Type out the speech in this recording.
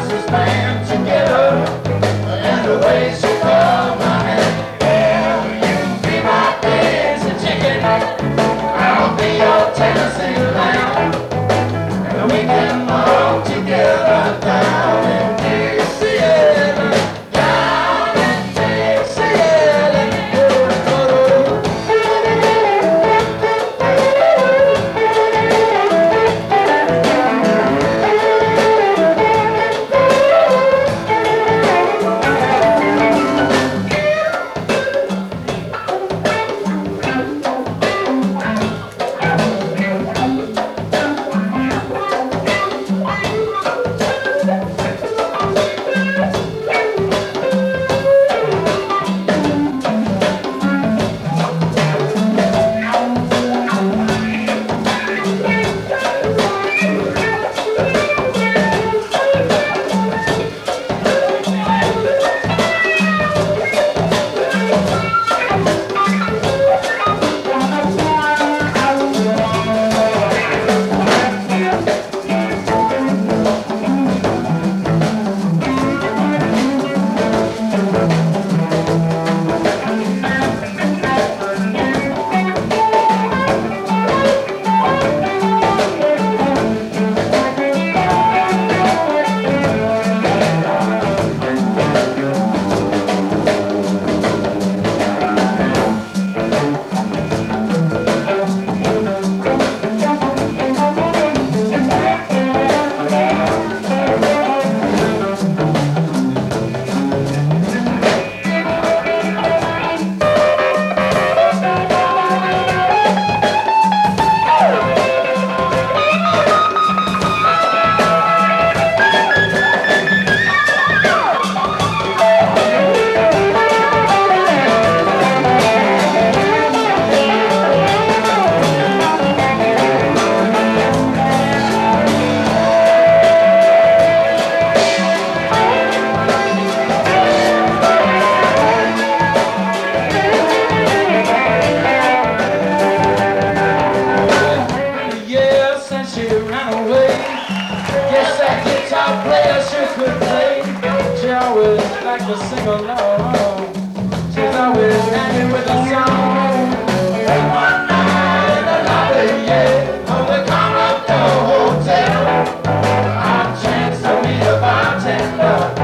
Christmas band together, and the way she called my name. Yeah, you be my dancing chicken, I'll be your Tennessee lamb, and we can walk together down in Dixieland, down in Dixieland. Could play. She always liked to sing along. She's always happy with a song. And one night in the lobby, yeah, of the Commodore Hotel, I chanced to meet a bartender.